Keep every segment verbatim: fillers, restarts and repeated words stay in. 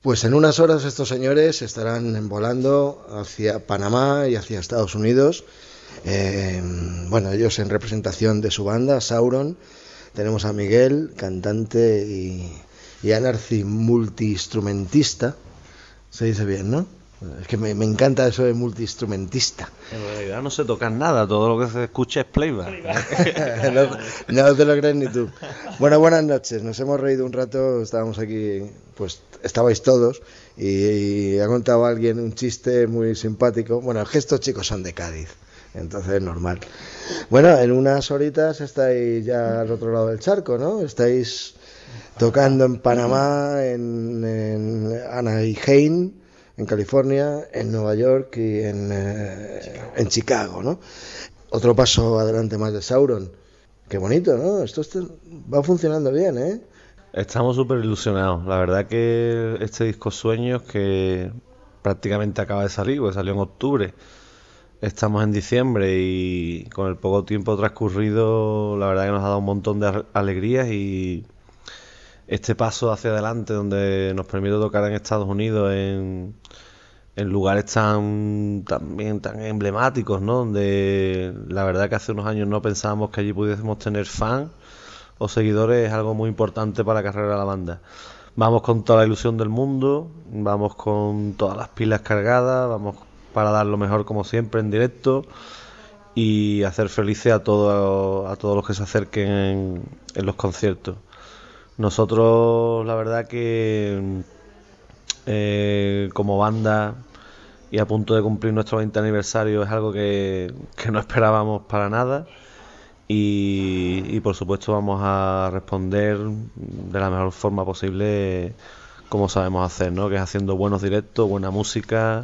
Pues en unas horas estos señores estarán volando hacia Panamá y hacia Estados Unidos. Eh, bueno, ellos en representación de su banda, Sauron. Tenemos a Miguel, cantante, y, y a Narci, multiinstrumentista. Se dice bien, ¿no? Es que me, me encanta eso de multiinstrumentista. En realidad no se toca nada, todo lo que se escucha es playback. no, no te lo crees ni tú. Bueno, buenas noches, nos hemos reído un rato, estábamos aquí, pues estabais todos, y, y ha contado alguien un chiste muy simpático. Bueno, es que estos chicos son de Cádiz, entonces es normal. Bueno, en unas horitas estáis ya al otro lado del charco, ¿no? Estáis tocando en Panamá, en, en Anaheim, en California, en Nueva York y en, eh, Chicago. en Chicago, ¿no? Otro paso adelante más de Sauron. Qué bonito, ¿no? Esto está, va funcionando bien, ¿eh? Estamos súper ilusionados. La verdad que este disco Sueños, que prácticamente acaba de salir, pues salió en octubre. Estamos en diciembre y con el poco tiempo transcurrido, la verdad que nos ha dado un montón de alegrías, y este paso hacia adelante donde nos permite tocar en Estados Unidos en, en lugares tan también tan emblemáticos, ¿no? Donde la verdad que hace unos años no pensábamos que allí pudiésemos tener fans o seguidores, es algo muy importante para la carrera de la banda. Vamos con toda la ilusión del mundo, vamos con todas las pilas cargadas, vamos para dar lo mejor como siempre en directo y hacer felices a todos a todos los que se acerquen en, en los conciertos. Nosotros la verdad que eh, como banda y a punto de cumplir nuestro veinte aniversario es algo que, que no esperábamos para nada, y, y por supuesto vamos a responder de la mejor forma posible como sabemos hacer, ¿no? Que es haciendo buenos directos, buena música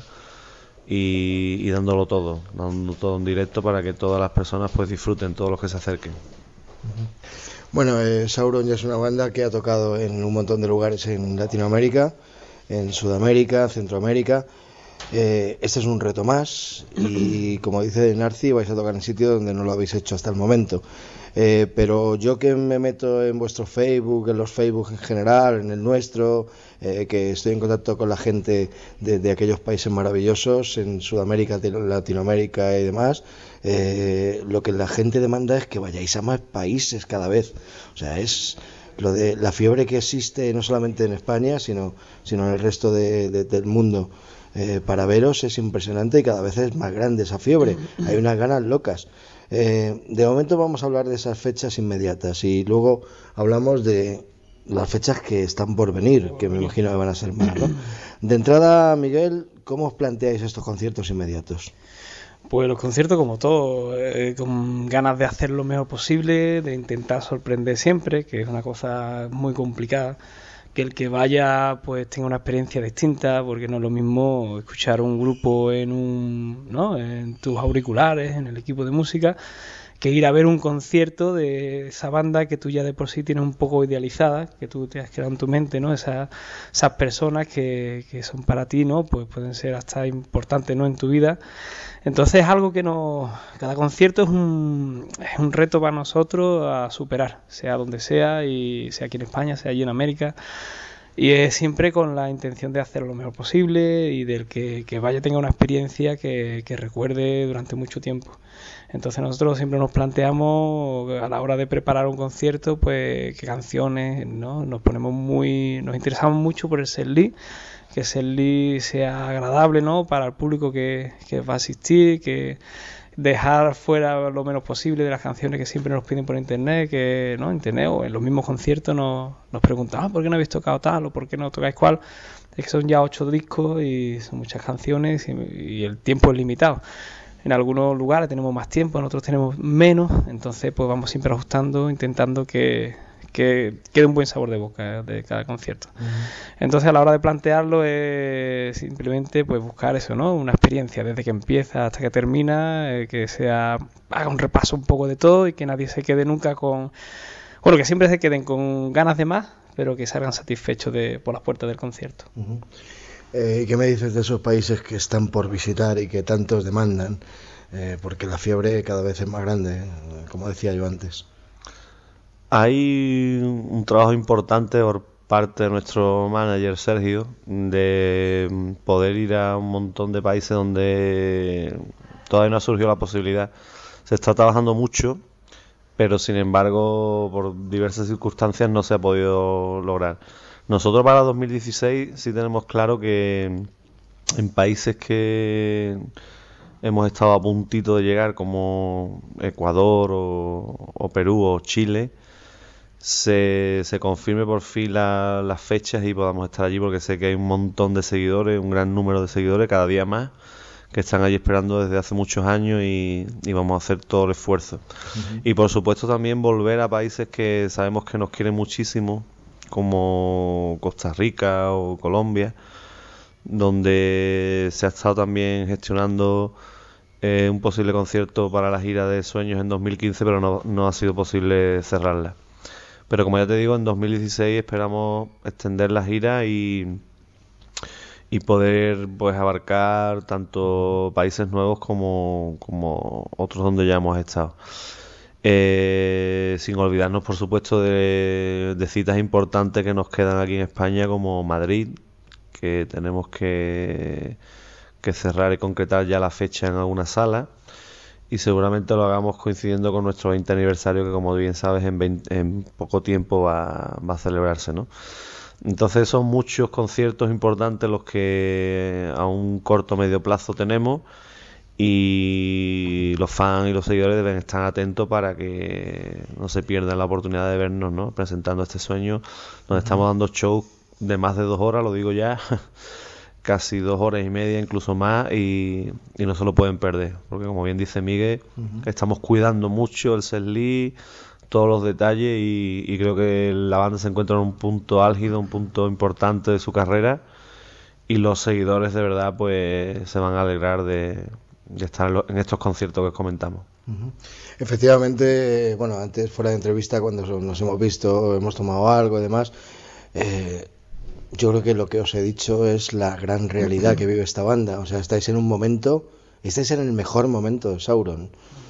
y, y dándolo todo, dando todo en directo para que todas las personas pues disfruten, todos los que se acerquen. Uh-huh. Bueno, eh, Sauron ya es una banda que ha tocado en un montón de lugares en Latinoamérica, en Sudamérica, Centroamérica. Eh, este es un reto más y, como dice Narci, vais a tocar en sitios donde no lo habéis hecho hasta el momento. Eh, pero yo que me meto en vuestro Facebook, en los Facebook en general, en el nuestro, eh, que estoy en contacto con la gente de, de aquellos países maravillosos, en Sudamérica, Latinoamérica y demás, eh, lo que la gente demanda es que vayáis a más países cada vez. O sea, es lo de la fiebre que existe no solamente en España, sino, sino en el resto de, de, del mundo. Eh, para veros es impresionante y cada vez es más grande esa fiebre. Hay unas ganas locas. Eh, de momento vamos a hablar de esas fechas inmediatas y luego hablamos de las fechas que están por venir, que me imagino que van a ser más, ¿no? De entrada, Miguel, ¿cómo os planteáis estos conciertos inmediatos? Pues los conciertos como todo, eh, con ganas de hacer lo mejor posible, de intentar sorprender siempre, que es una cosa muy complicada. Que el que vaya pues tenga una experiencia distinta, porque no es lo mismo escuchar un grupo en un, ¿no? en tus auriculares, en el equipo de música, que ir a ver un concierto de esa banda que tú ya de por sí tienes un poco idealizada, que tú te has creado en tu mente, ¿no? Esas, esas personas que, que son para ti, ¿no? Pues pueden ser hasta importantes, ¿no? En tu vida. Entonces es algo que nos, cada concierto es un, es un reto para nosotros a superar, sea donde sea, y sea aquí en España, sea allí en América. Y es siempre con la intención de hacerlo lo mejor posible y del que, que vaya tenga una experiencia que, que recuerde durante mucho tiempo. Entonces nosotros siempre nos planteamos a la hora de preparar un concierto, pues qué canciones, ¿no? Nos ponemos muy, nos interesamos mucho por el setlist, que el setlist sea agradable, ¿no? Para el público que, que va a asistir, que dejar fuera lo menos posible de las canciones que siempre nos piden por internet, que no internet o en los mismos conciertos nos, nos preguntan, ah, ¿por qué no habéis tocado tal o por qué no tocáis cual? Es que son ya ocho discos y son muchas canciones y, y el tiempo es limitado. En algunos lugares tenemos más tiempo, en otros tenemos menos, entonces pues vamos siempre ajustando, intentando que, que quede un buen sabor de boca de cada concierto. Uh-huh. Entonces a la hora de plantearlo es simplemente pues buscar eso, ¿no? Una experiencia desde que empieza hasta que termina, eh, que sea, haga un repaso un poco de todo y que nadie se quede nunca con, bueno, que siempre se queden con ganas de más, pero que salgan satisfechos de, por las puertas del concierto. Uh-huh. Eh, ¿Qué me dices de esos países que están por visitar y que tantos demandan? Eh, porque la fiebre cada vez es más grande, eh, como decía yo antes. Hay un trabajo importante por parte de nuestro manager Sergio de poder ir a un montón de países donde todavía no ha surgido la posibilidad. Se está trabajando mucho, pero sin embargo por diversas circunstancias no se ha podido lograr. Nosotros para dos mil dieciséis sí tenemos claro que en países que hemos estado a puntito de llegar, como Ecuador o, o Perú o Chile, se, se confirme por fin la, las fechas y podamos estar allí, porque sé que hay un montón de seguidores, un gran número de seguidores, cada día más, que están allí esperando desde hace muchos años y, y vamos a hacer todo el esfuerzo. Uh-huh. Y por supuesto también volver a países que sabemos que nos quieren muchísimo, como Costa Rica o Colombia, donde se ha estado también gestionando eh, un posible concierto para la gira de Sueños en dos mil quince, pero no, no ha sido posible cerrarla. Pero como ya te digo, en dos mil dieciséis esperamos extender la gira y, y poder pues abarcar tanto países nuevos como, como otros donde ya hemos estado. Eh, sin olvidarnos, por supuesto, de, de citas importantes que nos quedan aquí en España, como Madrid, que tenemos que, que cerrar y concretar ya la fecha en alguna sala, y seguramente lo hagamos coincidiendo con nuestro veinte aniversario, que como bien sabes en, veinte, en poco tiempo va, va a celebrarse, ¿no? Entonces son muchos conciertos importantes los que a un corto o medio plazo tenemos, y los fans y los seguidores deben estar atentos para que no se pierdan la oportunidad de vernos, ¿no?, presentando este sueño, donde estamos dando shows de más de dos horas, lo digo ya, casi dos horas y media, incluso más, y, y no se lo pueden perder, porque como bien dice Miguel, uh-huh, estamos cuidando mucho el setlist, todos los detalles, y, y creo que la banda se encuentra en un punto álgido, un punto importante de su carrera, y los seguidores de verdad pues se van a alegrar de, de estar en, lo, en estos conciertos que comentamos. Uh-huh. Efectivamente, bueno, antes fuera de entrevista, cuando nos hemos visto, hemos tomado algo y demás, eh, yo creo que lo que os he dicho es la gran realidad que vive esta banda. O sea, estáis en un momento, estáis en el mejor momento de Sauron.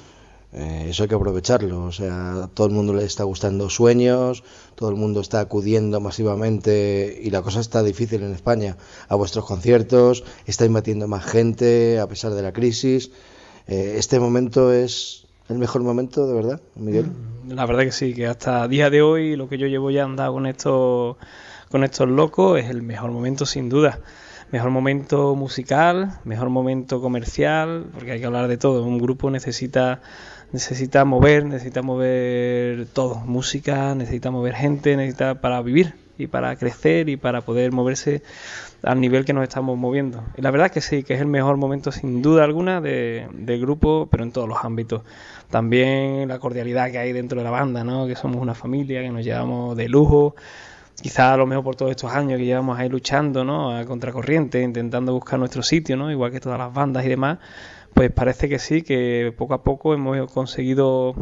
Eh, eso hay que aprovecharlo. O sea, a todo el mundo le está gustando Sueños, todo el mundo está acudiendo masivamente, y la cosa está difícil en España, a vuestros conciertos, estáis metiendo más gente a pesar de la crisis. Eh, este momento es el mejor momento, de verdad, Miguel. La verdad que sí, que hasta día de hoy, lo que yo llevo ya andado con estos con estos locos, es el mejor momento sin duda. Mejor momento musical, mejor momento comercial, porque hay que hablar de todo. Un grupo necesita necesita mover, necesita mover todo, música, necesita mover gente, necesita para vivir y para crecer y para poder moverse al nivel que nos estamos moviendo. Y la verdad que sí, que es el mejor momento sin duda alguna de, del grupo, pero en todos los ámbitos. También la cordialidad que hay dentro de la banda, ¿no?, que somos una familia, que nos llevamos de lujo. Quizá a lo mejor por todos estos años que llevamos ahí luchando, ¿no?, a contracorriente, intentando buscar nuestro sitio, ¿no?, igual que todas las bandas y demás, pues parece que sí, que poco a poco hemos conseguido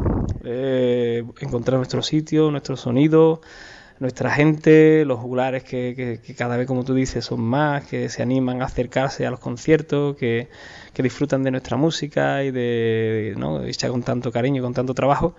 eh, encontrar nuestro sitio, nuestro sonido, nuestra gente, los juglares que, que, que cada vez, como tú dices, son más, que se animan a acercarse a los conciertos, que, que disfrutan de nuestra música y de, ¿no?, hecha con tanto cariño, con tanto trabajo.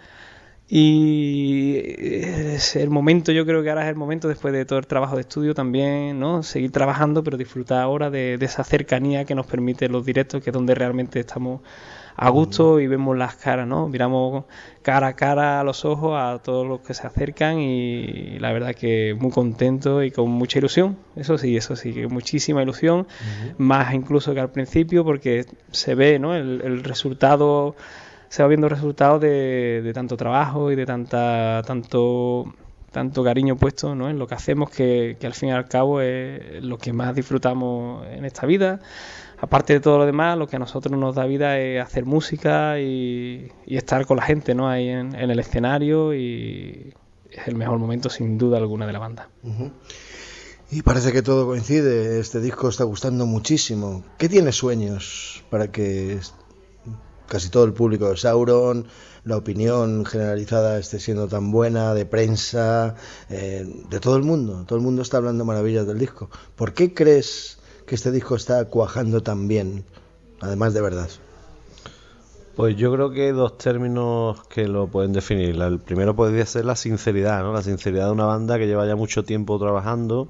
Y es el momento, yo creo que ahora es el momento, después de todo el trabajo de estudio también, ¿no?, seguir trabajando, pero disfrutar ahora de, de esa cercanía que nos permite los directos, que es donde realmente estamos a gusto y vemos las caras, ¿no? Miramos cara a cara, a los ojos, a todos los que se acercan, y la verdad que muy contento y con mucha ilusión. Eso sí, eso sí, que muchísima ilusión, uh-huh, más incluso que al principio, porque se ve, ¿no?, el, el resultado, se va viendo resultados de, de tanto trabajo y de tanta tanto tanto cariño puesto, ¿no?, en lo que hacemos, que, que al fin y al cabo es lo que más disfrutamos en esta vida. Aparte de todo lo demás, lo que a nosotros nos da vida es hacer música y, y estar con la gente, ¿no?, ahí en, en el escenario, y es el mejor momento sin duda alguna de la banda. Uh-huh. Y parece que todo coincide, este disco está gustando muchísimo. ¿Qué tiene Sueños para que casi todo el público de Sauron, la opinión generalizada esté siendo tan buena, de prensa, eh, de todo el mundo? Todo el mundo está hablando maravillas del disco. ¿Por qué crees que este disco está cuajando tan bien, además de verdad? Pues yo creo que hay dos términos que lo pueden definir. El primero podría ser la sinceridad, ¿no? La sinceridad de una banda que lleva ya mucho tiempo trabajando,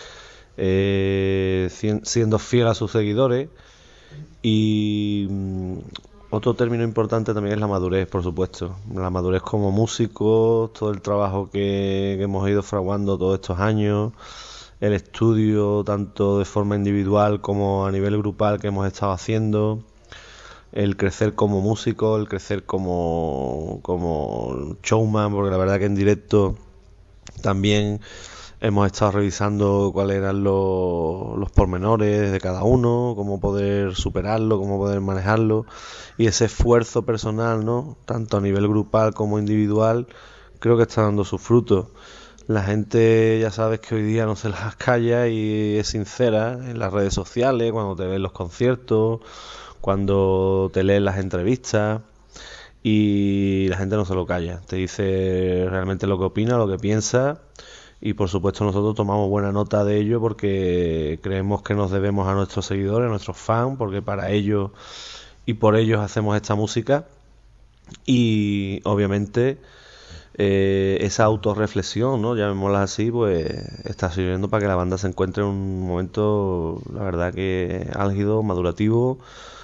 eh, siendo fiel a sus seguidores. Y mm, otro término importante también es la madurez, por supuesto. La madurez como músicos, todo el trabajo que, que hemos ido fraguando todos estos años, el estudio tanto de forma individual como a nivel grupal que hemos estado haciendo, el crecer como músico, el crecer como, como showman, porque la verdad que en directo también hemos estado revisando cuáles eran los, los pormenores de cada uno, cómo poder superarlo, cómo poder manejarlo, y ese esfuerzo personal, ¿no? Tanto a nivel grupal como individual, creo que está dando sus frutos. La gente, ya sabes que hoy día no se las calla y es sincera en las redes sociales, cuando te ven los conciertos, cuando te leen las entrevistas, y la gente no se lo calla, te dice realmente lo que opina, lo que piensa, y por supuesto nosotros tomamos buena nota de ello porque creemos que nos debemos a nuestros seguidores, a nuestros fans, porque para ellos y por ellos hacemos esta música, y obviamente eh, esa autorreflexión, ¿no? Llamémosla así, pues está sirviendo para que la banda se encuentre en un momento, la verdad que álgido, madurativo,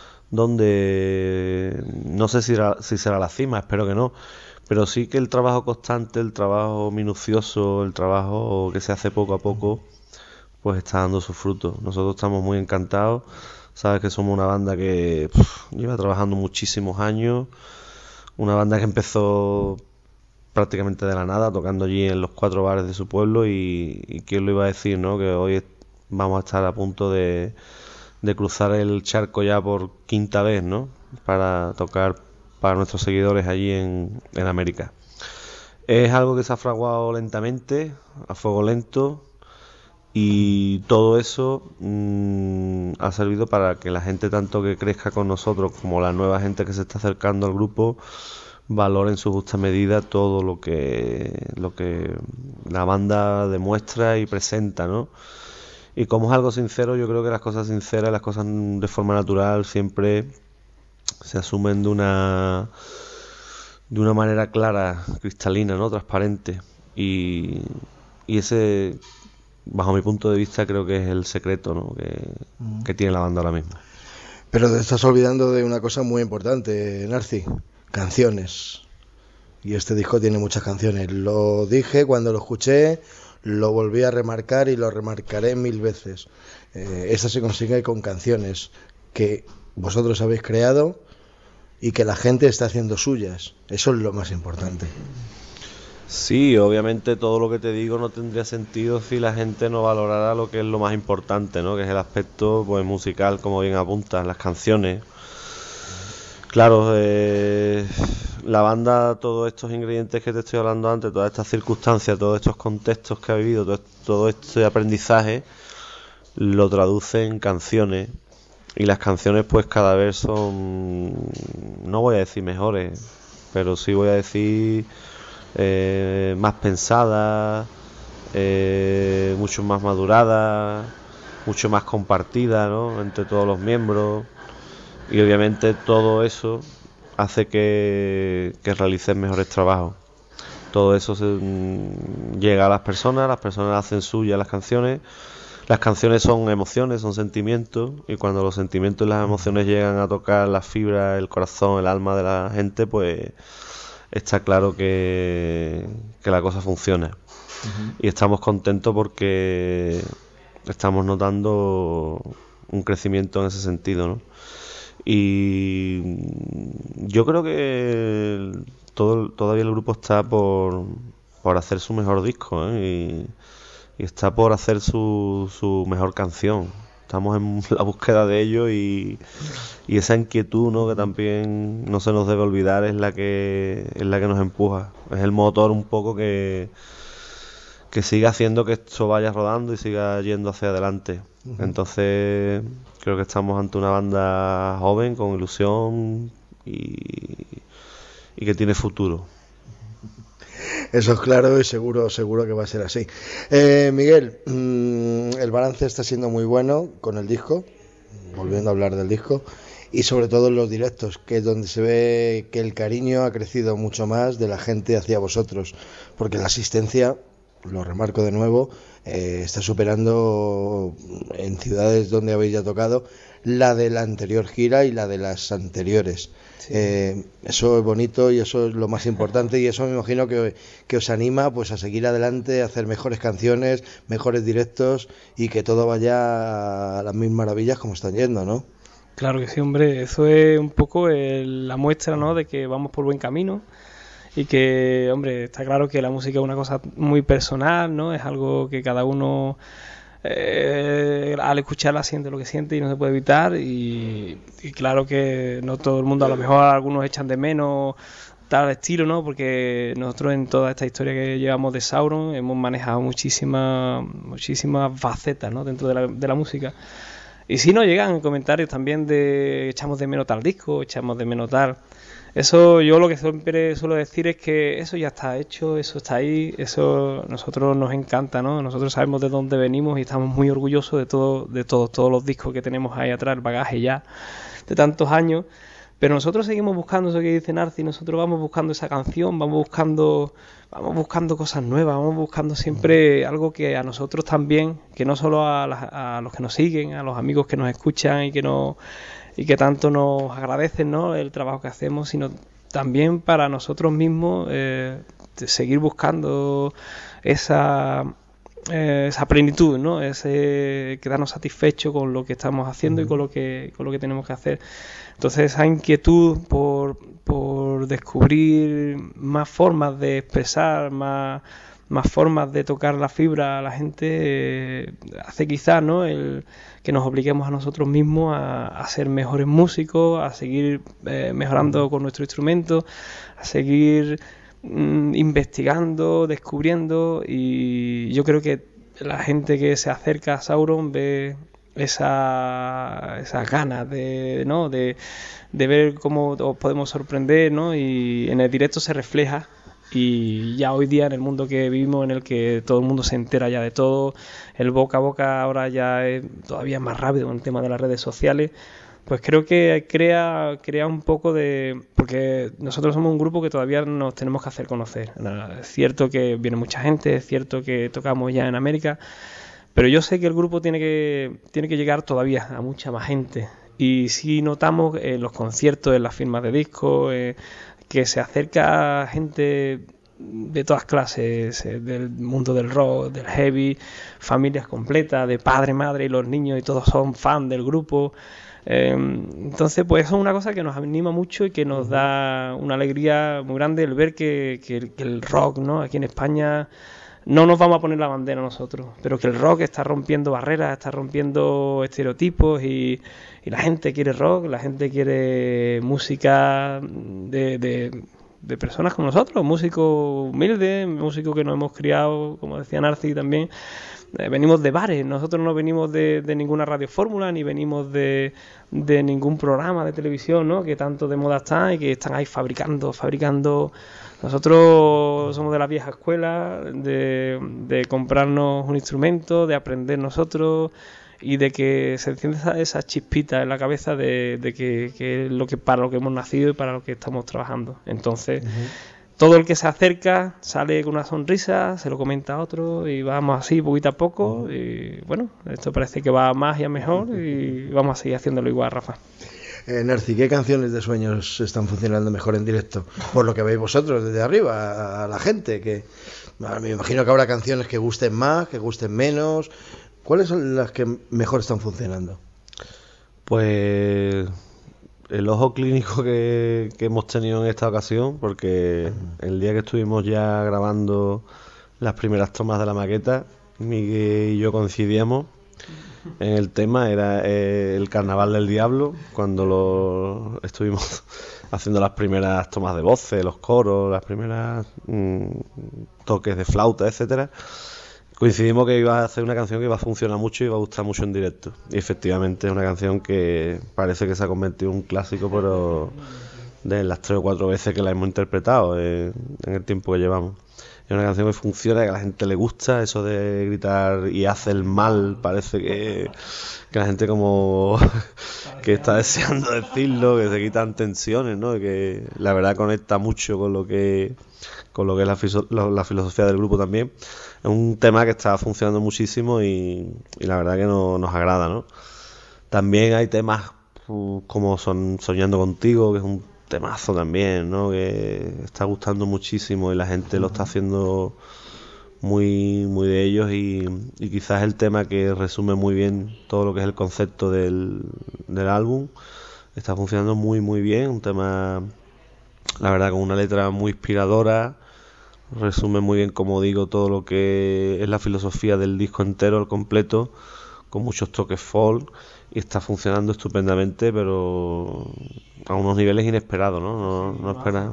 donde no sé si, era, si será la cima, espero que no, pero sí que el trabajo constante, el trabajo minucioso, el trabajo que se hace poco a poco, pues está dando sus frutos. Nosotros estamos muy encantados, sabes que somos una banda que pff, lleva trabajando muchísimos años, una banda que empezó prácticamente de la nada, tocando allí en los cuatro bares de su pueblo, y, y quién lo iba a decir, ¿no? Que hoy vamos a estar a punto de de cruzar el charco ya por quinta vez, ¿no? Para tocar para nuestros seguidores allí en, en América. Es algo que se ha fraguado lentamente, a fuego lento, y todo eso mmm, ha servido para que la gente, tanto que crezca con nosotros como la nueva gente que se está acercando al grupo, valore en su justa medida todo lo que lo que la banda demuestra y presenta, ¿no? Y como es algo sincero, yo creo que las cosas sinceras, las cosas de forma natural, siempre se asumen de una de una manera clara, cristalina, ¿no? Transparente. Y, y ese, bajo mi punto de vista, creo que es el secreto, ¿no? que, mm. que tiene la banda ahora mismo. Pero te estás olvidando de una cosa muy importante, Narci: canciones. Y este disco tiene muchas canciones. Lo dije cuando lo escuché, lo volví a remarcar y lo remarcaré mil veces. Eh, esto se consigue con canciones que vosotros habéis creado y que la gente está haciendo suyas. Eso es lo más importante. Sí, obviamente todo lo que te digo no tendría sentido si la gente no valorara lo que es lo más importante, ¿no? Que es el aspecto, pues, musical, como bien apuntas, las canciones. Claro, eh, la banda, todos estos ingredientes que te estoy hablando antes, todas estas circunstancias, todos estos contextos que ha vivido, todo, todo este aprendizaje, lo traduce en canciones. Y las canciones, pues, cada vez son, no voy a decir mejores, pero sí voy a decir eh, más pensadas, eh, mucho más maduradas, mucho más compartidas, ¿no? Entre todos los miembros. Y obviamente todo eso hace que, que realicen mejores trabajos. Todo eso se, mmm, llega a las personas, las personas hacen suyas las canciones. Las canciones son emociones, son sentimientos, y cuando los sentimientos y las emociones llegan a tocar las fibras, el corazón, el alma de la gente, pues está claro que, que la cosa funciona. Uh-huh. Y estamos contentos porque estamos notando un crecimiento en ese sentido, ¿no? Y yo creo que todo, todavía el grupo está por, por hacer su mejor disco, ¿eh? y, y está por hacer su, su mejor canción. Estamos en la búsqueda de ello, y, y esa inquietud, ¿no? Que también no se nos debe olvidar, es la que es la que nos empuja. Es el motor un poco que, que siga haciendo que esto vaya rodando y siga yendo hacia adelante. Uh-huh. Entonces creo que estamos ante una banda joven, con ilusión y, y que tiene futuro. Eso es claro, y seguro seguro que va a ser así. Eh, Miguel, mmm, el balance está siendo muy bueno con el disco, volviendo a hablar del disco, y sobre todo en los directos, que es donde se ve que el cariño ha crecido mucho más de la gente hacia vosotros, porque la asistencia, lo remarco de nuevo, eh, está superando en ciudades donde habéis ya tocado la de la anterior gira y la de las anteriores. Sí. Eh, eso es bonito y eso es lo más importante, y eso me imagino que, que os anima pues a seguir adelante, a hacer mejores canciones, mejores directos, y que todo vaya a las mil maravillas como están yendo, ¿no? Claro que sí, hombre, eso es un poco el, la muestra, ¿no?, de que vamos por buen camino. Y que, hombre, está claro que la música es una cosa muy personal, ¿no? Es algo que cada uno eh, al escucharla siente lo que siente y no se puede evitar. Y, y claro que no todo el mundo, a lo mejor algunos echan de menos tal estilo, ¿no? Porque nosotros en toda esta historia que llevamos de Sauron hemos manejado muchísimas muchísimas facetas, ¿no?, dentro de la, de la música. Y si nos llegan comentarios también de echamos de menos tal disco, echamos de menos tal... Eso yo lo que siempre suelo decir es que eso ya está hecho, eso está ahí, eso a nosotros nos encanta, ¿no? Nosotros sabemos de dónde venimos y estamos muy orgullosos de todo, de todos, todos los discos que tenemos ahí atrás, el bagaje ya de tantos años. Pero nosotros seguimos buscando eso que dice Narci, nosotros vamos buscando esa canción, vamos buscando, vamos buscando cosas nuevas, vamos buscando siempre algo que a nosotros también, que no solo a, la, a los que nos siguen, a los amigos que nos escuchan y que nos y que tanto nos agradecen, ¿no?, el trabajo que hacemos, sino también para nosotros mismos eh, seguir buscando esa eh, esa plenitud, ¿no?, ese quedarnos satisfechos con lo que estamos haciendo y con lo que con lo que tenemos que hacer. Entonces esa inquietud por, por descubrir más formas de expresar, más más formas de tocar la fibra a la gente, eh, hace quizás, ¿no?, el que nos obliguemos a nosotros mismos a, a ser mejores músicos, a seguir eh, mejorando con nuestro instrumento, a seguir mm, investigando, descubriendo, y yo creo que la gente que se acerca a Sauron ve esa esas ganas de, ¿no?, de, de ver cómo os podemos sorprender, ¿no?, y en el directo se refleja. Y ya hoy día en el mundo que vivimos, en el que todo el mundo se entera ya de todo, el boca a boca ahora ya es todavía más rápido con el tema de las redes sociales, pues creo que crea, crea un poco de... porque nosotros somos un grupo que todavía nos tenemos que hacer conocer. Es cierto que viene mucha gente, es cierto que tocamos ya en América, pero yo sé que el grupo tiene que, tiene que llegar todavía a mucha más gente. Y si notamos en los conciertos, en las firmas de discos, eh, que se acerca gente de todas clases, eh, del mundo del rock, del heavy, familias completas, de padre, madre y los niños, y todos son fan del grupo. Eh, entonces, pues eso es una cosa que nos anima mucho y que nos da una alegría muy grande el ver que, que, el, que el rock, ¿no?, aquí en España no nos vamos a poner la bandera nosotros, pero que el rock está rompiendo barreras, está rompiendo estereotipos, y, y la gente quiere rock, la gente quiere música de, de, de personas como nosotros, músicos humildes, músicos que nos hemos criado, como decía Narci también, eh, venimos de bares, nosotros no venimos de, de ninguna radiofórmula, ni venimos de, de ningún programa de televisión, ¿no?, que tanto de moda está y que están ahí fabricando, fabricando... Nosotros somos de la vieja escuela, de, de comprarnos un instrumento, de aprender nosotros, y de que se enciende esa, esa chispita en la cabeza de, de que, que es lo que, para lo que hemos nacido y para lo que estamos trabajando. Entonces, uh-huh. todo el que se acerca sale con una sonrisa, se lo comenta a otro, y vamos así poquito a poco. Uh-huh. Y bueno, esto parece que va más y a mejor, y vamos a seguir haciéndolo igual, Rafa. Eh, Narci, ¿qué canciones de sueños están funcionando mejor en directo? Por lo que veis vosotros desde arriba, a la gente, que me imagino que habrá canciones que gusten más, que gusten menos. ¿Cuáles son las que mejor están funcionando? Pues el ojo clínico que, que hemos tenido en esta ocasión, porque uh-huh. el día que estuvimos ya grabando las primeras tomas de la maqueta, Miguel y yo coincidíamos en el tema, era eh, el Carnaval del Diablo, cuando lo estuvimos haciendo las primeras tomas de voces, los coros, las primeras mmm, toques de flauta, etcétera. Coincidimos que iba a hacer una canción que iba a funcionar mucho y iba a gustar mucho en directo. Y efectivamente es una canción que parece que se ha convertido en un clásico, pero de las tres o cuatro veces que la hemos interpretado eh, en el tiempo que llevamos. Es una canción que funciona, que a la gente le gusta, eso de gritar y hace el mal, parece que, que la gente como que está deseando decirlo, que se quitan tensiones, ¿no? Y que la verdad conecta mucho con lo que con lo que es la, fiso- la, la filosofía del grupo también. Es un tema que está funcionando muchísimo y, y la verdad que no, nos agrada, ¿no? También hay temas uh, como son Soñando Contigo, que es un temazo también, ¿no? Que está gustando muchísimo y la gente lo está haciendo muy muy de ellos y, y quizás es el tema que resume muy bien todo lo que es el concepto del, del álbum. Está funcionando muy muy bien, un tema, la verdad, con una letra muy inspiradora, resume muy bien, como digo, todo lo que es la filosofía del disco entero, el completo, con muchos toques folk, y está funcionando estupendamente, pero a unos niveles inesperados, ¿no? No, no, espera,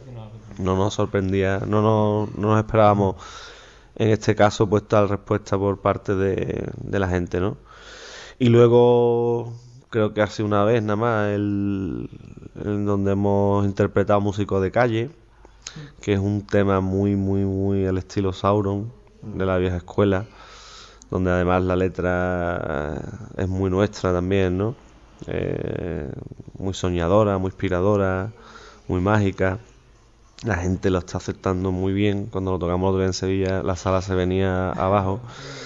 no nos sorprendía, no, no, no nos esperábamos en este caso pues tal respuesta por parte de, de la gente, ¿no? Y luego creo que hace una vez nada más el, en donde hemos interpretado Músicos de Calle, que es un tema muy muy muy al estilo Sauron, de la vieja escuela, donde además la letra es muy nuestra también, ¿no? Eh, muy soñadora, muy inspiradora, muy mágica. La gente lo está aceptando muy bien. Cuando lo tocamos otro día en Sevilla, la sala se venía abajo.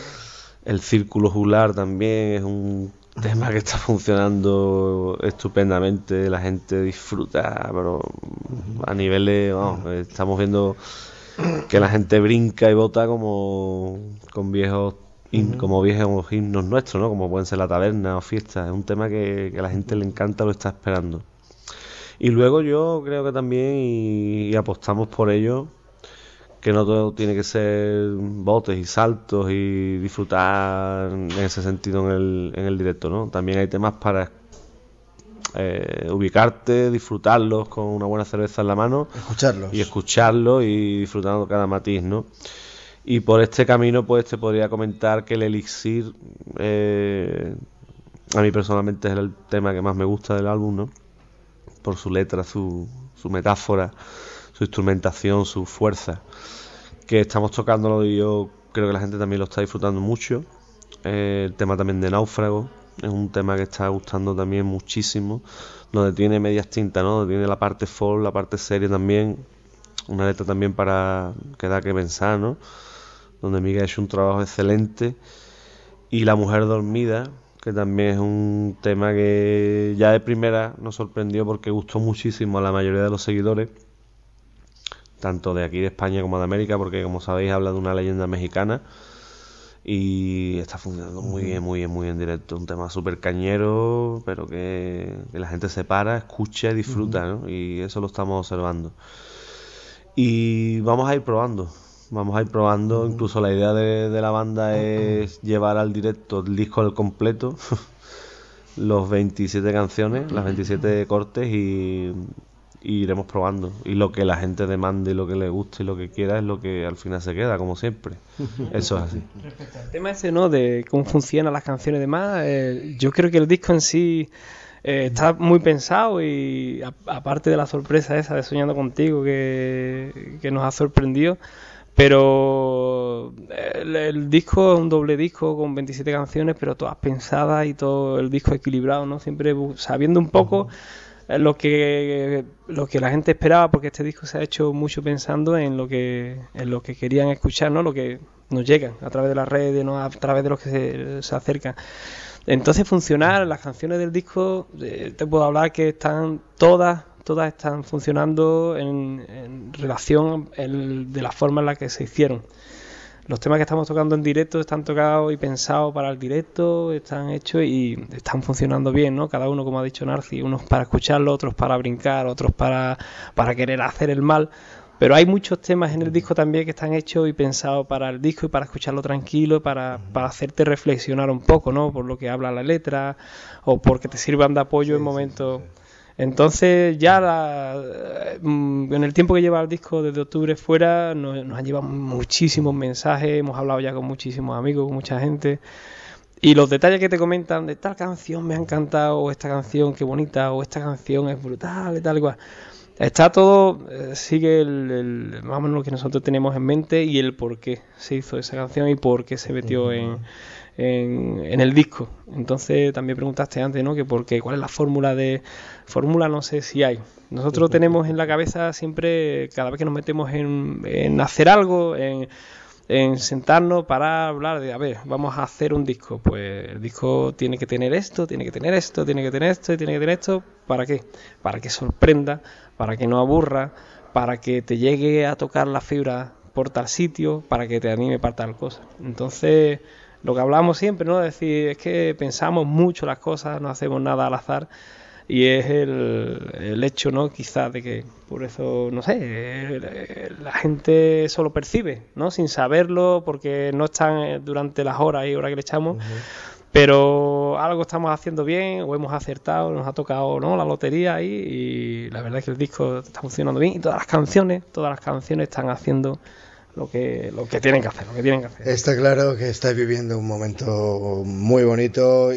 El Círculo Jugular también es un tema que está funcionando estupendamente. La gente disfruta, pero a niveles, vamos, estamos viendo que la gente brinca y bota como con viejos hin- como viejos himnos nuestros, ¿no? Como pueden ser La Taberna o Fiestas. Es un tema que, que a la gente le encanta, lo está esperando. Y luego yo creo que también, y, y apostamos por ello, que no todo tiene que ser botes y saltos y disfrutar en ese sentido en el, en el directo, ¿no? También hay temas para eh, ubicarte, disfrutarlos con una buena cerveza en la mano, Escucharlos. y escucharlos y disfrutando cada matiz, ¿no? Y por este camino pues te podría comentar que el Elixir eh, a mí personalmente es el tema que más me gusta del álbum, ¿no? Por su letra, su, su metáfora, su instrumentación, su fuerza, que estamos tocándolo y yo creo que la gente también lo está disfrutando mucho. Eh, el tema también de Náufrago es un tema que está gustando también muchísimo, donde tiene medias tintas, ¿no? Donde tiene la parte folk, la parte seria también, una letra también para que da que pensar, ¿no? Donde Miguel ha hecho un trabajo excelente. Y La Mujer Dormida, que también es un tema que ya de primera nos sorprendió porque gustó muchísimo a la mayoría de los seguidores, tanto de aquí de España como de América, porque como sabéis habla de una leyenda mexicana y está funcionando muy bien, muy bien, muy bien en directo. Un tema súper cañero, pero que, que la gente se para, escucha y disfruta, ¿no? Y eso lo estamos observando. Y vamos a ir probando. Vamos a ir probando, incluso la idea de, de la banda es llevar al directo el disco al completo, los veintisiete canciones, las veintisiete cortes y, y iremos probando. Y lo que la gente demande, lo que le guste y lo que quiera es lo que al final se queda, como siempre. Eso es así. Respecto al tema ese, ¿no? De cómo funcionan las canciones y demás, eh, yo creo que el disco en sí eh, está muy pensado y a, aparte de la sorpresa esa de Soñando Contigo que, que nos ha sorprendido, pero el, el disco es un doble disco con veintisiete canciones, pero todas pensadas y todo el disco equilibrado, ¿no? Siempre sabiendo un poco eh, lo que lo que la gente esperaba, porque este disco se ha hecho mucho pensando en lo que en lo que querían escuchar, ¿no? Lo que nos llegan a través de las redes, ¿no? A través de los que se, se acercan. Entonces funcionar, las canciones del disco, eh, te puedo hablar que están todas todas están funcionando en, en relación el, de la forma en la que se hicieron. Los temas que estamos tocando en directo están tocados y pensados para el directo, están hechos y están funcionando bien, ¿no? Cada uno, como ha dicho Narci, unos para escucharlo, otros para brincar, otros para, para querer hacer el mal. Pero hay muchos temas en el disco también que están hechos y pensados para el disco y para escucharlo tranquilo, para, para hacerte reflexionar un poco, ¿no? Por lo que habla la letra o porque te sirvan de apoyo sí, en momentos... Sí, sí, sí. Entonces ya la, en el tiempo que lleva el disco desde octubre fuera nos, nos han llevado muchísimos mensajes, hemos hablado ya con muchísimos amigos, con mucha gente y los detalles que te comentan de tal canción me ha encantado o esta canción qué bonita o esta canción es brutal y tal y cual. Está todo, eh, sigue el, el, más o menos lo que nosotros tenemos en mente y el por qué se hizo esa canción y por qué se metió en, en, en el disco. Entonces también preguntaste antes, ¿no? Que por qué, cuál es la fórmula de... Fórmula no sé si hay. Nosotros tenemos en la cabeza siempre, cada vez que nos metemos en, en hacer algo, en... en sentarnos para hablar de, a ver, vamos a hacer un disco, pues el disco tiene que tener esto, tiene que tener esto, tiene que tener esto y tiene que tener esto, ¿para qué? Para que sorprenda, para que no aburra, para que te llegue a tocar la fibra por tal sitio, para que te anime para tal cosa. Entonces, lo que hablamos siempre, ¿no? Es decir, es que pensamos mucho las cosas, no hacemos nada al azar. Y es el, el hecho, ¿no? Quizás de que por eso, no sé, la gente eso lo percibe, ¿no? Sin saberlo, porque no están durante las horas y horas que le echamos, uh-huh. Pero algo estamos haciendo bien o hemos acertado, nos ha tocado, ¿no? La lotería ahí y la verdad es que el disco está funcionando bien y todas las canciones, todas las canciones están haciendo lo que lo que tienen que hacer, lo que tienen que hacer. Está claro que estáis viviendo un momento muy bonito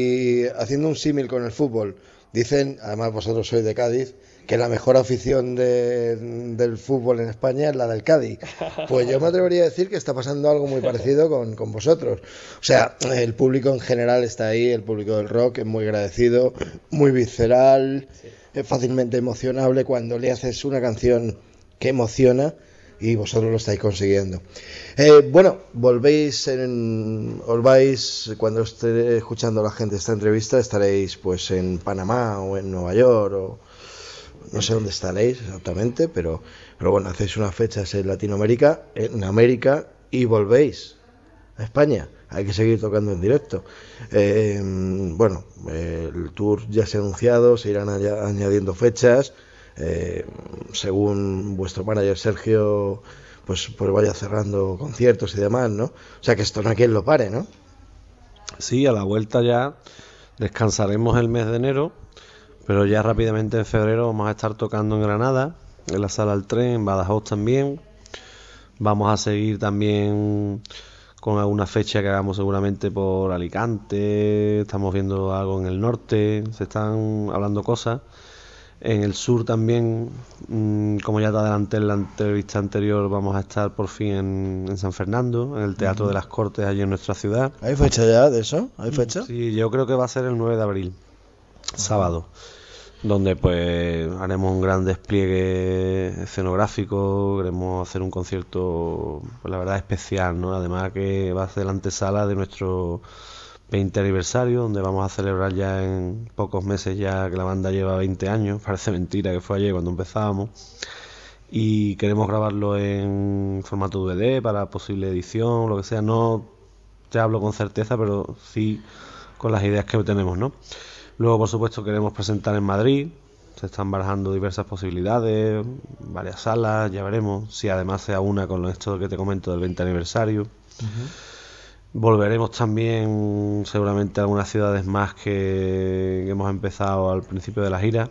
y haciendo un símil con el fútbol. Dicen, además vosotros sois de Cádiz, que la mejor afición de, del fútbol en España es la del Cádiz. Pues yo me atrevería a decir que está pasando algo muy parecido con, con vosotros. O sea, el público en general está ahí, el público del rock es muy agradecido, muy visceral, es fácilmente emocionable cuando le haces una canción que emociona. Y vosotros lo estáis consiguiendo. Eh, bueno, volvéis, en, os vais, cuando esté escuchando la gente esta entrevista, estaréis pues en Panamá o en Nueva York o no sé dónde estaréis exactamente, pero, pero bueno, hacéis unas fechas en Latinoamérica, en América y volvéis a España. Hay que seguir tocando en directo. Eh, bueno, eh, el tour ya se ha anunciado, se irán a- añadiendo fechas. Eh, según vuestro manager Sergio, pues, pues vaya cerrando conciertos y demás, ¿no? O sea que esto no hay quien lo pare, ¿no? Sí, a la vuelta ya descansaremos el mes de enero, pero ya rápidamente en febrero vamos a estar tocando en Granada, en la Sala del Tren, en Badajoz también. Vamos a seguir también con alguna fecha que hagamos seguramente por Alicante, estamos viendo algo en el norte, se están hablando cosas. En el sur también, mmm, como ya te adelanté en la entrevista anterior, vamos a estar por fin en, en San Fernando, en el Teatro uh-huh. de las Cortes, allí en nuestra ciudad. ¿Hay fecha ya de eso? ¿Hay fecha? Sí, yo creo que va a ser el nueve de abril, uh-huh. sábado, donde pues haremos un gran despliegue escenográfico, queremos hacer un concierto, pues la verdad, especial, ¿no? Además que va a ser la antesala de nuestro veinte aniversario, donde vamos a celebrar ya en pocos meses ya que la banda lleva veinte años, parece mentira que fue ayer cuando empezábamos, y queremos grabarlo en formato D V D para posible edición, lo que sea, no te hablo con certeza, pero sí con las ideas que tenemos, ¿no? Luego, por supuesto, queremos presentar en Madrid, se están barajando diversas posibilidades, varias salas, ya veremos si además sea una con esto que te comento del veinte aniversario. Uh-huh. Volveremos también seguramente a algunas ciudades más que hemos empezado al principio de la gira.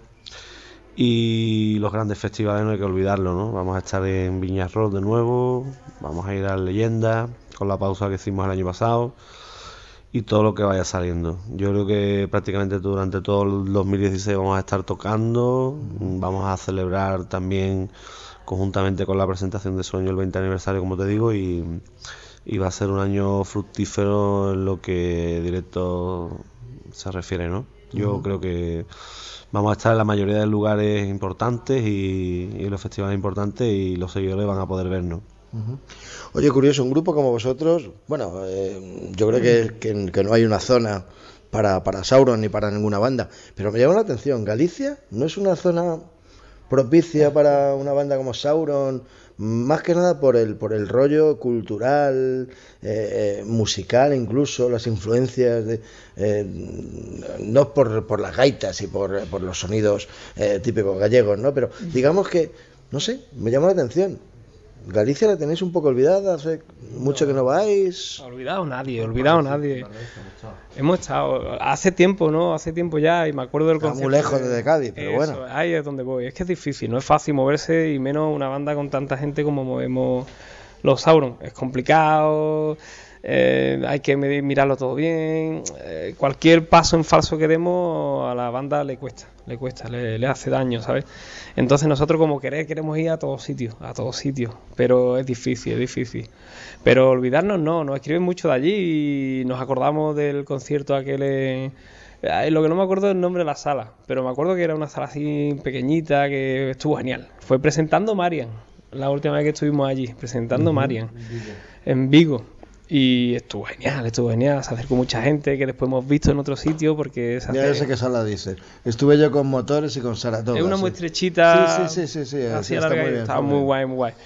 Y los grandes festivales no hay que olvidarlo, ¿no? Vamos a estar en Viñas Rock de nuevo, vamos a ir a Leyenda con la pausa que hicimos el año pasado y todo lo que vaya saliendo. Yo creo que prácticamente durante todo el dos mil dieciséis vamos a estar tocando, vamos a celebrar también conjuntamente con la presentación de Sueño el veinte aniversario, como te digo, y... y va a ser un año fructífero en lo que directo se refiere, ¿no? Yo uh-huh. creo que vamos a estar en la mayoría de lugares importantes y, y los festivales importantes y los seguidores van a poder vernos. Uh-huh. Oye, curioso, un grupo como vosotros, bueno, eh, yo creo que, que, que no hay una zona para, para Sauron ni para ninguna banda, pero me llama la atención, ¿Galicia no es una zona propicia para una banda como Sauron? Más que nada por el por el rollo cultural, eh, eh, musical, incluso las influencias de, eh, no por, por las gaitas y por, por los sonidos eh, típicos gallegos, ¿no? Pero digamos que, no sé, me llama la atención. Galicia la tenéis un poco olvidada, hace mucho que no vais. Olvidado nadie, olvidado nadie. Hemos estado hace tiempo, ¿no? Hace tiempo ya y me acuerdo del concierto. Está muy lejos de Cádiz, pero eso, bueno. Ahí es donde voy. Es que es difícil, no es fácil moverse y menos una banda con tanta gente como movemos los Sauron. Es complicado. eh, hay que medir, mirarlo todo bien. Eh, cualquier paso en falso que demos a la banda le cuesta, le cuesta, le, le hace daño, ¿sabes? Entonces nosotros como querer queremos ir a todos sitios, a todos sitios, pero es difícil, es difícil. Pero olvidarnos no, nos escriben mucho de allí y nos acordamos del concierto aquel en... Lo que no me acuerdo es el nombre de la sala, pero me acuerdo que era una sala así pequeñita que estuvo genial. Fue presentando Marian, la última vez que estuvimos allí, presentando uh-huh. Marian, en Vigo. Y estuvo genial, estuvo genial. Se acercó mucha gente que después hemos visto en otro sitio porque se hace... Ya sé qué sala dice. Estuve yo con Motores y con Saratoga. Es una sí. muy estrechita. Sí, sí, sí, sí, sí, así sí, está muy bien. Estaba muy guay, muy guay.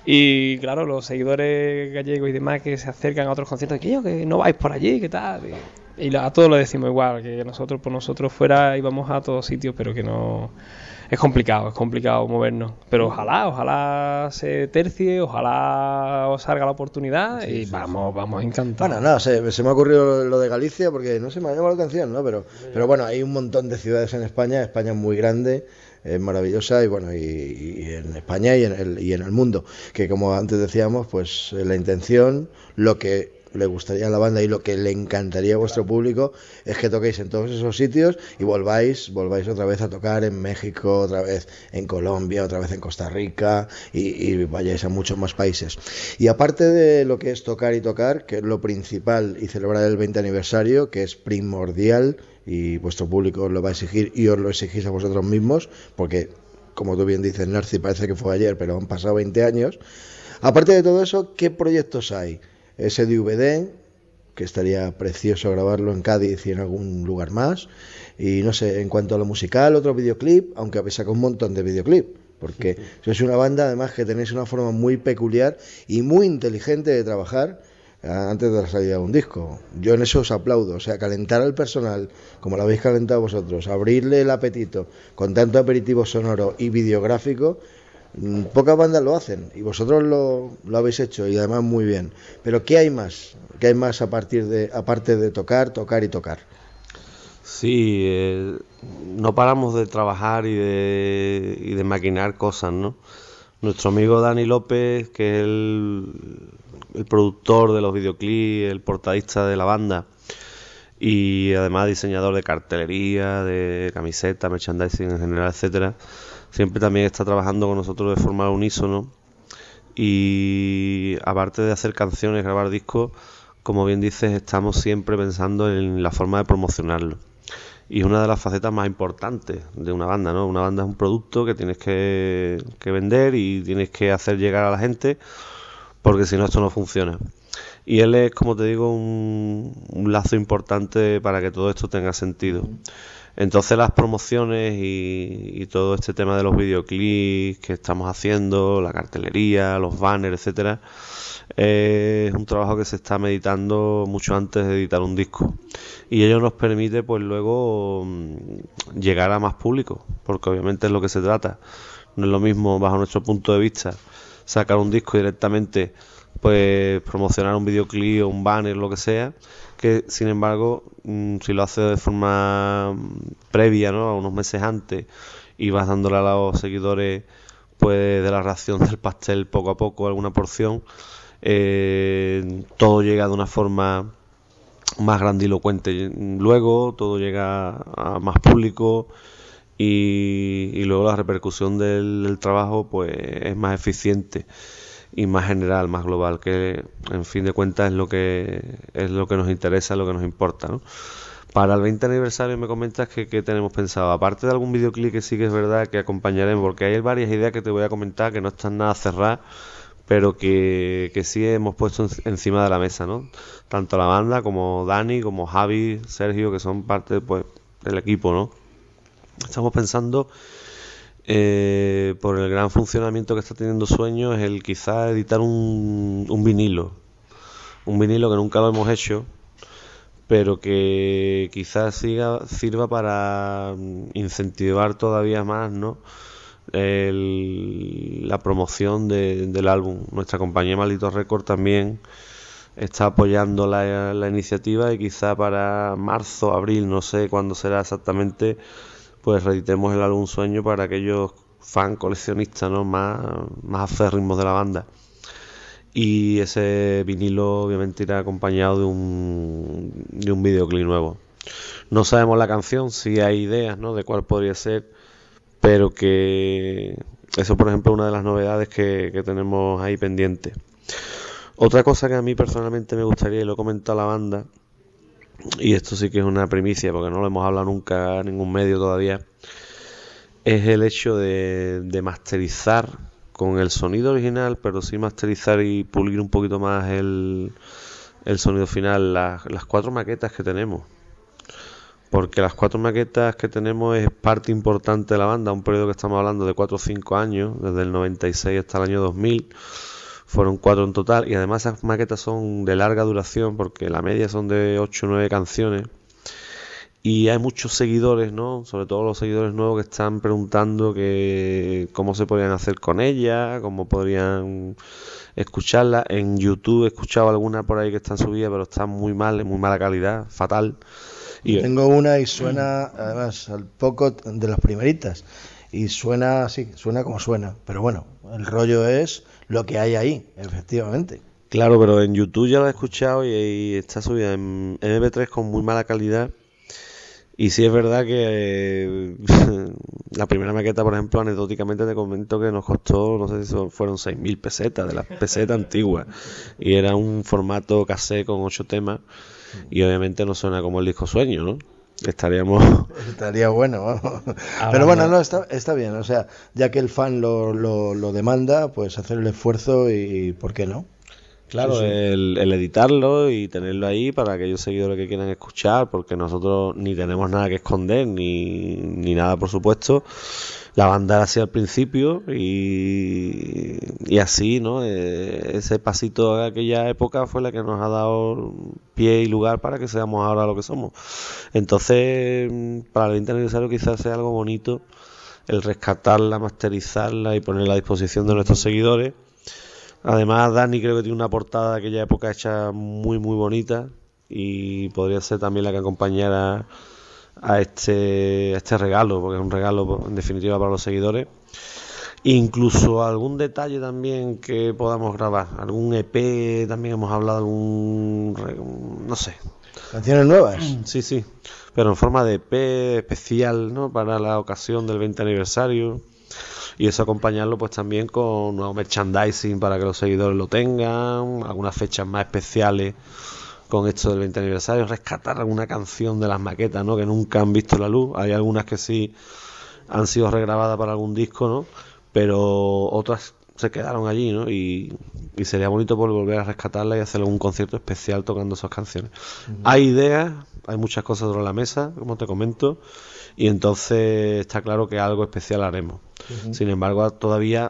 Y claro, los seguidores gallegos y demás que se acercan a otros conciertos, que yo, que no vais por allí, ¿qué tal? Y, y a todos lo decimos igual, que nosotros por nosotros fuera íbamos a todos sitios, pero que no... Es complicado, es complicado movernos. Pero ojalá, ojalá se tercie, ojalá os salga la oportunidad sí, y sí, vamos, sí. vamos encantados. Bueno, no, se, se me ha ocurrido lo de Galicia porque no se me ha llamado la atención, ¿no? Pero, pero bueno, hay un montón de ciudades en España, España es muy grande, es maravillosa y bueno, y, y en España y en, el, y en el mundo. Que como antes decíamos, pues la intención, lo que le gustaría a la banda y lo que le encantaría a vuestro público es que toquéis en todos esos sitios y volváis volváis otra vez a tocar en México, otra vez en Colombia, otra vez en Costa Rica y, y vayáis a muchos más países. Y aparte de lo que es tocar y tocar, que es lo principal, y celebrar el veinte aniversario, que es primordial y vuestro público os lo va a exigir y os lo exigís a vosotros mismos, porque como tú bien dices, Narci, parece que fue ayer, pero han pasado veinte años. Aparte de todo eso, ¿qué proyectos hay? Ese D V D, que estaría precioso grabarlo en Cádiz y en algún lugar más. Y no sé, en cuanto a lo musical, otro videoclip, aunque habéis sacado un montón de videoclip, porque sois una banda además que tenéis una forma muy peculiar y muy inteligente de trabajar antes de la salida de un disco. Yo en eso os aplaudo, o sea, calentar al personal como lo habéis calentado vosotros, abrirle el apetito con tanto aperitivo sonoro y videográfico. Pocas bandas lo hacen y vosotros lo, lo habéis hecho y además muy bien. Pero ¿qué hay más? ¿Qué hay más a partir de, aparte de tocar, tocar y tocar? Sí, eh, no paramos de trabajar y de, y de maquinar cosas, ¿no? Nuestro amigo Dani López, que es el, el productor de los videoclips, el portadista de la banda y además diseñador de cartelería, de camisetas, merchandising en general, etcétera. Siempre también está trabajando con nosotros de forma unísono y aparte de hacer canciones, grabar discos, como bien dices, estamos siempre pensando en la forma de promocionarlo. Y es una de las facetas más importantes de una banda, ¿no? Una banda es un producto que tienes que, que vender y tienes que hacer llegar a la gente, porque si no esto no funciona. Y él es, como te digo, un, un lazo importante para que todo esto tenga sentido. Entonces las promociones y, y todo este tema de los videoclips que estamos haciendo, la cartelería, los banners, etcétera, eh, es un trabajo que se está meditando mucho antes de editar un disco. Y ello nos permite pues luego llegar a más público, porque obviamente es lo que se trata. No es lo mismo, bajo nuestro punto de vista, sacar un disco directamente, pues promocionar un videoclip o un banner, lo que sea, que sin embargo, si lo haces de forma previa, ¿no? A unos meses antes, y vas dándole a los seguidores pues de la ración del pastel poco a poco, alguna porción, eh, todo llega de una forma más grandilocuente. Luego todo llega a más público y, y luego la repercusión del, del trabajo pues es más eficiente y más general, más global, que en fin de cuentas es lo que es lo que nos interesa, lo que nos importa, ¿no? Para el veinte aniversario me comentas que, que tenemos pensado, aparte de algún videoclip que sí que es verdad que acompañaremos, porque hay varias ideas que te voy a comentar que no están nada cerradas, pero que, que sí hemos puesto en, encima de la mesa, ¿no? Tanto la banda como Dani, como Javi, Sergio, que son parte pues del equipo, ¿no? Estamos pensando, eh, por el gran funcionamiento que está teniendo Sueño, es el quizá editar un, un vinilo, un vinilo que nunca lo hemos hecho, pero que quizás siga, sirva para incentivar todavía más, ¿no? El, la promoción de, del álbum. Nuestra compañía Maldito Record también está apoyando la, la iniciativa y quizá para marzo, abril, no sé cuándo será exactamente, pues reeditemos el álbum Sueño para aquellos fan coleccionistas, ¿no? más, más aférrimos de la banda. y ese vinilo obviamente irá acompañado de un, de un videoclip nuevo. No sabemos la canción, sí hay ideas, ¿no?, de cuál podría ser, pero que eso, por ejemplo, es una de las novedades que, que tenemos ahí pendiente. Otra cosa que a mí personalmente me gustaría, y lo he comentado a la banda, y esto sí que es una primicia porque no lo hemos hablado nunca en ningún medio todavía, es el hecho de, de masterizar con el sonido original, pero sí masterizar y pulir un poquito más el, el sonido final, las, las cuatro maquetas que tenemos. Porque las cuatro maquetas que tenemos es parte importante de la banda, un periodo que estamos hablando de cuatro o cinco años, desde el noventa y seis hasta el año dos mil, fueron cuatro en total, y además esas maquetas son de larga duración, porque la media son de ocho o nueve canciones, y hay muchos seguidores, ¿no?, sobre todo los seguidores nuevos, que están preguntando que cómo se podrían hacer con ellas, cómo podrían escucharla. En YouTube he escuchado alguna por ahí que están subidas, pero están muy mal, en muy mala calidad, fatal. Y tengo una y suena, además, al poco de las primeritas. Y suena así, suena como suena. Pero bueno, el rollo es lo que hay ahí, efectivamente. Claro, pero en YouTube ya lo he escuchado y, y está subida en eme pe tres con muy mala calidad. Y sí es verdad que eh, la primera maqueta, por ejemplo, anecdóticamente te comento que nos costó, no sé si son- fueron seis mil pesetas, de las pesetas antiguas. Y era un formato cassette con ocho temas. Y obviamente no suena como el disco Sueño, ¿no? Estaríamos... Estaría bueno, vamos. Ahora Pero bueno, no. no, está, está bien. O sea, ya que el fan lo, lo, lo demanda, pues hacer el esfuerzo y ¿por qué no? Claro, Sí, sí. el, el editarlo y tenerlo ahí para aquellos seguidores que quieran escuchar, porque nosotros ni tenemos nada que esconder, ni, ni nada, por supuesto. La banda era así al principio y, y así, ¿no? Eh, ese pasito de aquella época fue la que nos ha dado pie y lugar para que seamos ahora lo que somos. Entonces, mm, para el veinte aniversario quizás sea algo bonito el rescatarla, masterizarla y ponerla a disposición de nuestros seguidores. Además, Dani creo que tiene una portada de aquella época hecha muy, muy bonita y podría ser también la que acompañara a este, a este regalo, porque es un regalo en definitiva para los seguidores. Incluso algún detalle también que podamos grabar, algún e pe, también hemos hablado, algún, re- no sé, Canciones nuevas. sí, sí, pero en forma de e pe especial, ¿no?, para la ocasión del veinte aniversario. Y eso acompañarlo pues también con nuevo merchandising para que los seguidores lo tengan, algunas fechas más especiales con esto del veinte aniversario, rescatar alguna canción de las maquetas, ¿no?, que nunca han visto la luz. Hay algunas que sí han sido regrabadas para algún disco, ¿no?, pero otras se quedaron allí, ¿no? Y, y sería bonito por volver a rescatarlas y hacer un concierto especial tocando esas canciones. Uh-huh. Hay ideas, hay muchas cosas sobre la mesa, como te comento, y entonces está claro que algo especial haremos. Uh-huh. Sin embargo, todavía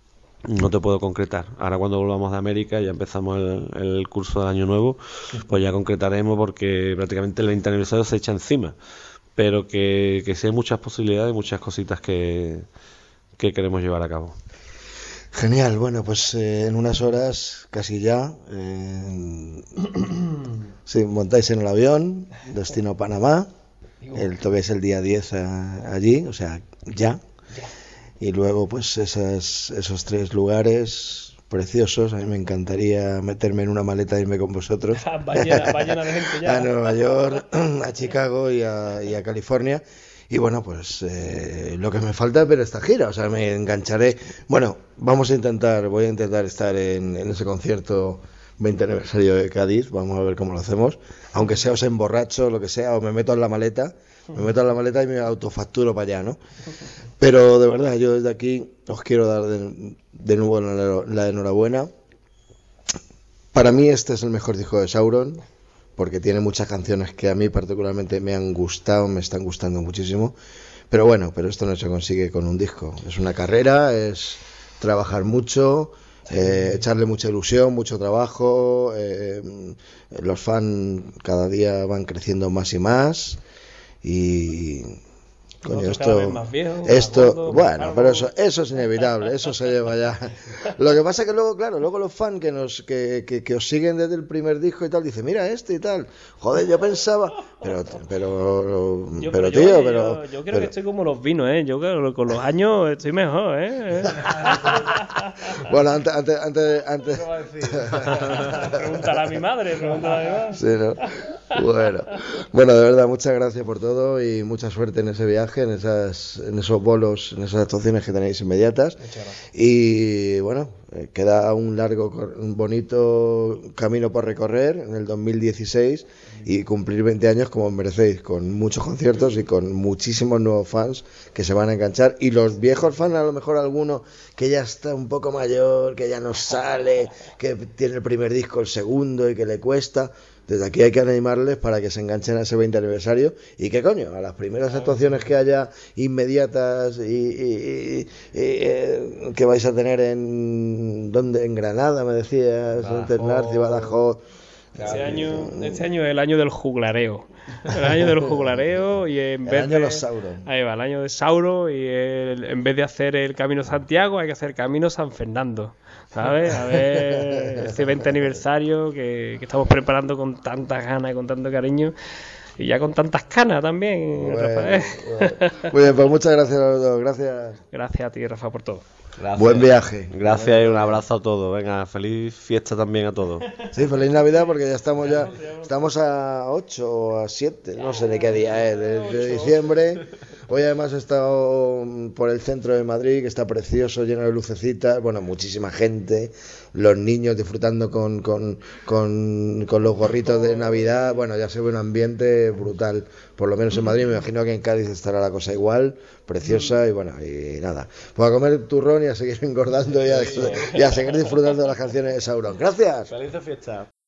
no te puedo concretar. Ahora cuando volvamos de América, ya empezamos el, el curso del año nuevo, pues ya concretaremos, porque prácticamente el veinte aniversario se echa encima. Pero que, que sí hay muchas posibilidades, muchas cositas que, que queremos llevar a cabo. Genial, bueno, pues eh, en unas horas, casi ya, eh, sí, montáis en el avión, destino Panamá, el toquéis el día diez a, allí, o sea, ya, y luego pues esas, esos tres lugares preciosos. A mí me encantaría meterme en una maleta e irme con vosotros va llena, va llena de gente ya. a Nueva York, a Chicago y a, y a California. Y bueno, pues eh, lo que me falta es ver esta gira, o sea, me engancharé. Bueno, vamos a intentar, voy a intentar estar en, en ese concierto veinte aniversario de Cádiz, vamos a ver cómo lo hacemos, aunque sea os emborracho, lo que sea, o me meto en la maleta, me meto en la maleta y me autofacturo para allá, ¿no? Pero de verdad, yo desde aquí os quiero dar de, de nuevo la, la enhorabuena. Para mí este es el mejor disco de Sauron, porque tiene muchas canciones que a mí particularmente me han gustado, me están gustando muchísimo. Pero bueno, pero esto no se consigue con un disco. Es una carrera, es trabajar mucho, eh, echarle mucha ilusión, mucho trabajo. Eh, los fans cada día van creciendo más y más. Y, Coño, Otros cada vez esto, más viejos, más esto, gordos, más bueno, calvos. pero eso, eso es inevitable, eso se lleva ya. Lo que pasa es que luego, claro, luego los fans que nos, que, que, que os siguen desde el primer disco y tal, dicen, mira este y tal, joder, yo pensaba, pero, pero, Yo, pero yo, tío, yo- pero, yo creo pero- que estoy como los vinos, ¿eh? Yo creo que con los años estoy mejor, ¿eh? bueno, antes, antes, antes, antes, Pregúntale a mi madre, pregúntale a mi madre. sí, ¿no? Bueno, bueno, de verdad, muchas gracias por todo y mucha suerte en ese viaje, en esas, en esos bolos, en esas actuaciones que tenéis inmediatas. Muchas gracias. Y bueno, eh, queda un largo, cor- un bonito camino por recorrer en el dos mil dieciséis y cumplir veinte años como merecéis, con muchos conciertos y con muchísimos nuevos fans que se van a enganchar. Y los viejos fans, a lo mejor alguno que ya está un poco mayor, que ya no sale, que tiene el primer disco, el segundo y que le cuesta. Desde aquí hay que animarles para que se enganchen a ese veinte aniversario y que coño, a las primeras actuaciones que haya inmediatas y, y- y- y, eh, que vais a tener en ¿dónde? En Granada, me decías, en Ternarci, Badajoz. Este año, este año es el año del juglareo. El año del juglareo y en El vez año de... de los Sauron. Ahí va, el año de Sauro y el- en vez de hacer el Camino Santiago hay que hacer Camino San Fernando. ¿Sabes? A ver, este veinte aniversario que, que estamos preparando con tantas ganas y con tanto cariño y ya con tantas canas también, Bueno, Rafael. bueno. Muy bien, pues muchas gracias a los dos, gracias. Gracias a ti, Rafa, por todo. Gracias. Buen viaje. Gracias y un abrazo a todos. Venga, feliz fiesta también a todos. Sí, feliz Navidad porque ya estamos ya, estamos a ocho o a siete, no sé de qué día es, de, de diciembre. Hoy además he estado por el centro de Madrid, que está precioso, lleno de lucecitas, bueno, muchísima gente, los niños disfrutando con, con, con, con los gorritos de Navidad, bueno, ya se ve un ambiente brutal, por lo menos en Madrid, me imagino que en Cádiz estará la cosa igual, preciosa y bueno, y nada, pues a comer turrón y a seguir engordando y a, y a seguir disfrutando de las canciones de Sauron. Gracias. Feliz fiesta.